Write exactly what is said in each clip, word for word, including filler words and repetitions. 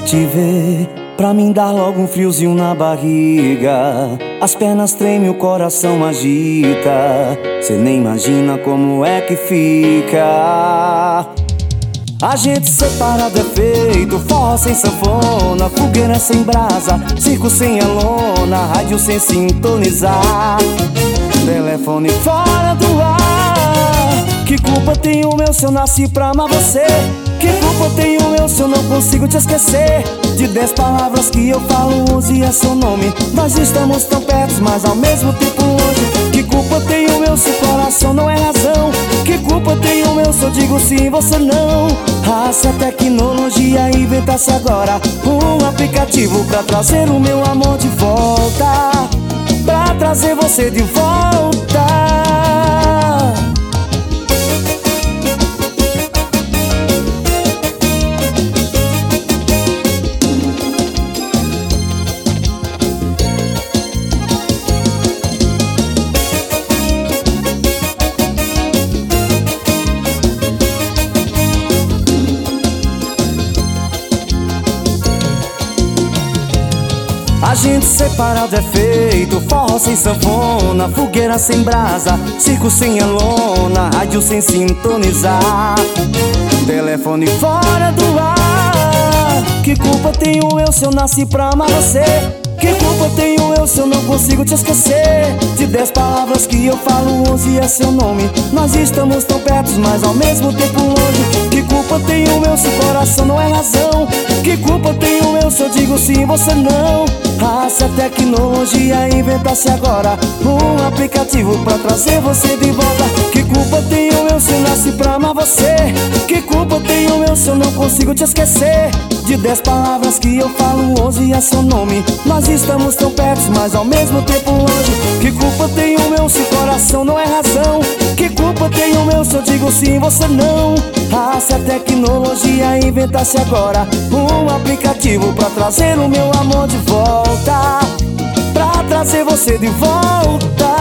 te ver, pra mim dar logo um friozinho na barriga. As pernas tremem, o coração agita. Cê nem imagina como é que fica. A gente separado é feito, forró sem sanfona, fogueira sem brasa, circo sem a lona, rádio sem sintonizar, telefone fora do ar. Que culpa tem o meu se eu nasci pra amar você? Que culpa tem o meu se eu não consigo te esquecer? De dez palavras que eu falo, onze é seu nome. Nós estamos tão perto, mas ao mesmo tempo longe. Que culpa tem o meu se o coração não é razão? Que culpa tem o meu se eu digo sim e você não? Ah, se a tecnologia inventasse agora um aplicativo pra trazer o meu amor de volta, pra trazer você de volta. A gente separado é feito, forró sem sanfona, fogueira sem brasa, circo sem a lona, rádio sem sintonizar, telefone fora do ar. Que culpa tenho eu se eu nasci pra amar você? Que culpa tenho eu se eu não consigo te esquecer? De dez palavras que eu falo, onze é seu nome. Nós estamos tão perto, mas ao mesmo tempo longe. Que culpa tenho eu se o coração não é razão? Que culpa tenho eu se eu digo sim e você não? Ah, se a tecnologia inventasse agora um aplicativo pra trazer você de volta. Que culpa tenho eu se eu nasci pra amar você? Que culpa tenho eu se eu não consigo te esquecer? De dez palavras que eu falo, onze é seu nome. Nós estamos tão perto, mas ao mesmo tempo longe. Que culpa tenho eu se o coração não é razão? Que culpa tenho eu se eu digo sim e você não? Ah, se a tecnologia inventasse agora um aplicativo pra trazer o meu amor de volta, pra trazer você de volta.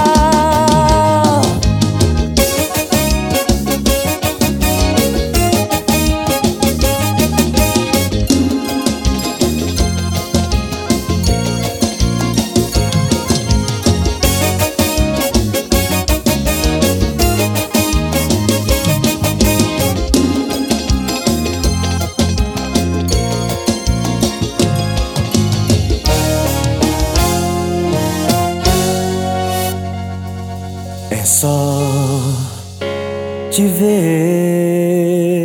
É só te ver.